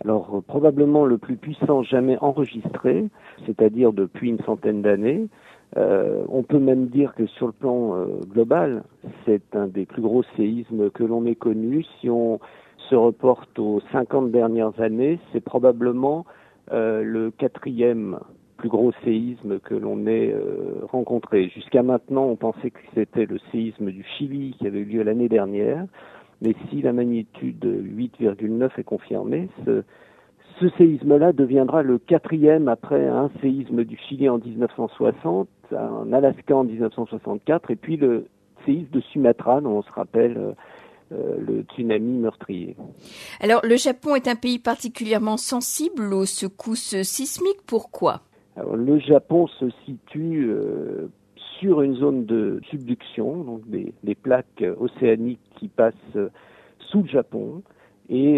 Alors probablement le plus puissant jamais enregistré, c'est-à-dire depuis une centaine d'années. On peut même dire que sur le plan global, c'est un des plus gros séismes que l'on ait connu. Si on se reporte aux 50 dernières années, c'est probablement le quatrième plus gros séisme que l'on ait rencontré. Jusqu'à maintenant, on pensait que c'était le séisme du Chili qui avait eu lieu l'année dernière. Mais si la magnitude 8,9 est confirmée, ce séisme-là deviendra le quatrième après un séisme du Chili en 1960, un Alaska en 1964, et puis le séisme de Sumatra, dont on se rappelle le tsunami meurtrier. Alors, le Japon est un pays particulièrement sensible aux secousses sismiques. Pourquoi ? Alors, le Japon se situe sur une zone de subduction, donc des plaques océaniques qui passent sous le Japon. Et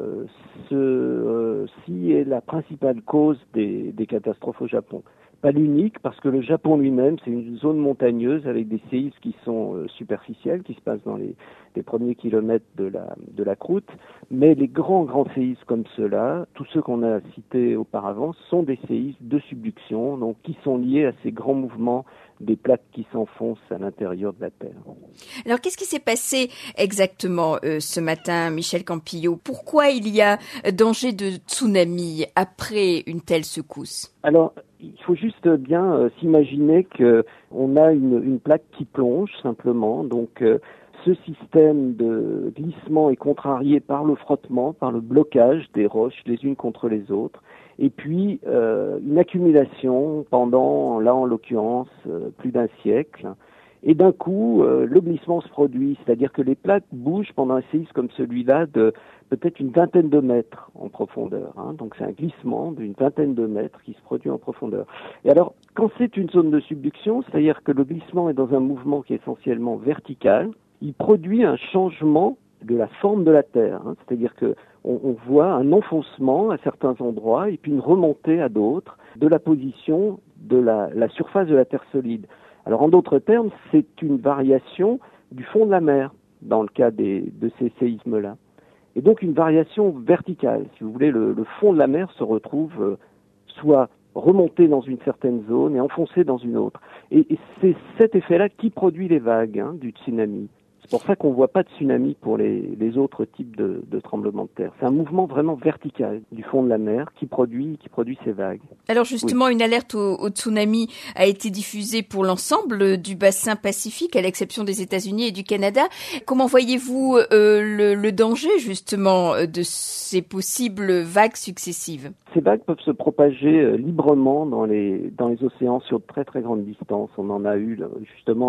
ceci est la principale cause des catastrophes au Japon. Pas l'unique, parce que le Japon lui-même, c'est une zone montagneuse avec des séismes qui sont superficiels, qui se passent dans les premiers kilomètres de la croûte. Mais les grands séismes comme ceux-là, tous ceux qu'on a cités auparavant, sont des séismes de subduction, donc qui sont liés à ces grands mouvements des plaques qui s'enfoncent à l'intérieur de la Terre. Alors, qu'est-ce qui s'est passé exactement ce matin, Michel Campillo ? Pourquoi il y a danger de tsunami après une telle secousse ? Alors, il faut juste bien s'imaginer qu'on a une plaque qui plonge simplement. Donc, ce système de glissement est contrarié par le frottement, par le blocage des roches les unes contre les autres. Et puis, une accumulation pendant, là en l'occurrence, plus d'un siècle. Et d'un coup, le glissement se produit, c'est-à-dire que les plaques bougent pendant un séisme comme celui-là de peut-être une vingtaine de mètres en profondeur. Donc c'est un glissement d'une vingtaine de mètres qui se produit en profondeur. Et alors, quand c'est une zone de subduction, c'est-à-dire que le glissement est dans un mouvement qui est essentiellement vertical, il produit un changement de la forme de la Terre. C'est-à-dire que on voit un enfoncement à certains endroits et puis une remontée à d'autres de la position de la surface de la Terre solide. Alors en d'autres termes, c'est une variation du fond de la mer dans le cas de ces séismes-là. Et donc une variation verticale. Si vous voulez, le fond de la mer se retrouve soit remonté dans une certaine zone et enfoncé dans une autre. Et c'est cet effet-là qui produit les vagues du tsunami. C'est pour ça qu'on ne voit pas de tsunami pour les autres types de tremblements de terre. C'est un mouvement vraiment vertical du fond de la mer qui produit ces vagues. Alors justement, Une alerte au tsunami a été diffusée pour l'ensemble du bassin Pacifique, à l'exception des États-Unis et du Canada. Comment voyez-vous le danger justement de ces possibles vagues successives ? Ces vagues peuvent se propager librement dans les océans sur de très très grandes distances. On en a eu justement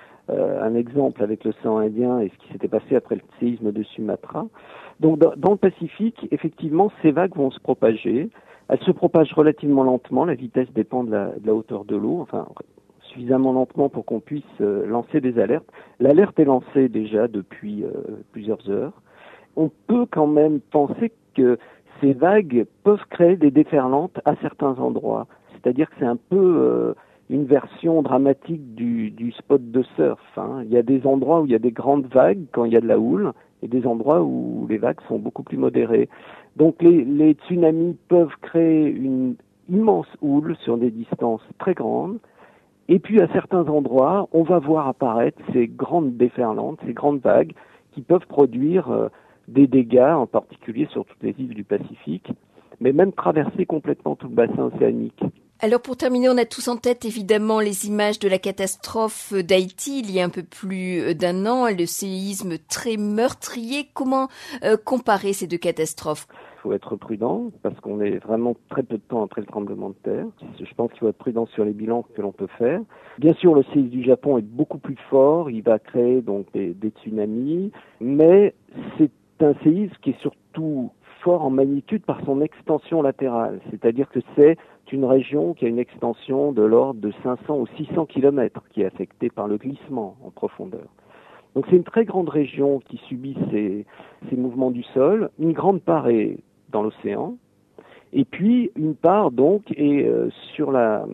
un exemple avec l'océan Indien et ce qui s'était passé après le séisme de Sumatra. Donc dans le Pacifique, effectivement, ces vagues vont se propager. Elles se propagent relativement lentement, la vitesse dépend de la hauteur de l'eau, enfin suffisamment lentement pour qu'on puisse lancer des alertes. L'alerte est lancée déjà depuis plusieurs heures. On peut quand même penser que ces vagues peuvent créer des déferlantes à certains endroits. C'est-à-dire que c'est un peu une version dramatique du spot de surf. Il y a des endroits où il y a des grandes vagues quand il y a de la houle et des endroits où les vagues sont beaucoup plus modérées. Donc les tsunamis peuvent créer une immense houle sur des distances très grandes. Et puis à certains endroits, on va voir apparaître ces grandes déferlantes, ces grandes vagues qui peuvent produire des dégâts, en particulier sur toutes les îles du Pacifique, mais même traverser complètement tout le bassin océanique. Alors pour terminer, on a tous en tête évidemment les images de la catastrophe d'Haïti il y a un peu plus d'un an, le séisme très meurtrier. Comment comparer ces deux catastrophes ? Il faut être prudent parce qu'on est vraiment très peu de temps après le tremblement de terre. Je pense qu'il faut être prudent sur les bilans que l'on peut faire. Bien sûr, le séisme du Japon est beaucoup plus fort, il va créer donc des tsunamis, mais c'est un séisme qui est surtout fort en magnitude par son extension latérale, c'est-à-dire que c'est une région qui a une extension de l'ordre de 500 ou 600 km qui est affectée par le glissement en profondeur. Donc c'est une très grande région qui subit ces mouvements du sol. Une grande part est dans l'océan, et puis une part donc est sur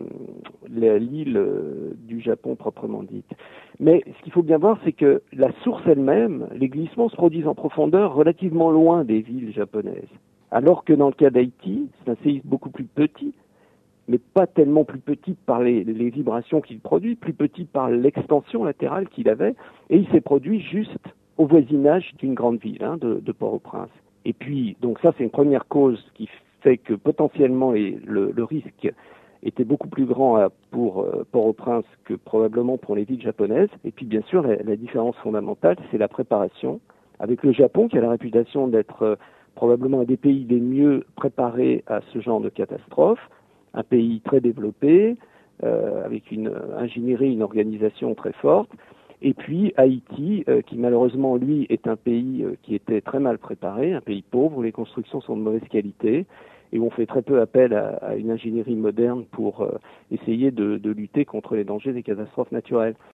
l'île du Japon proprement dite. Mais ce qu'il faut bien voir, c'est que la source elle-même, les glissements se produisent en profondeur relativement loin des villes japonaises. Alors que dans le cas d'Haïti, c'est un séisme beaucoup plus petit, mais pas tellement plus petit par les vibrations qu'il produit, plus petit par l'extension latérale qu'il avait, et il s'est produit juste au voisinage d'une grande ville, de Port-au-Prince. Et puis, donc ça, c'est une première cause qui fait que potentiellement le risque était beaucoup plus grand pour Port-au-Prince que probablement pour les villes japonaises. Et puis, bien sûr, la différence fondamentale, c'est la préparation. Avec le Japon, qui a la réputation d'être probablement un des pays les mieux préparés à ce genre de catastrophe, un pays très développé, avec une ingénierie, une organisation très forte. Et puis Haïti, qui malheureusement, lui, est un pays qui était très mal préparé, un pays pauvre, où les constructions sont de mauvaise qualité, et où on fait très peu appel à une ingénierie moderne pour essayer de lutter contre les dangers des catastrophes naturelles.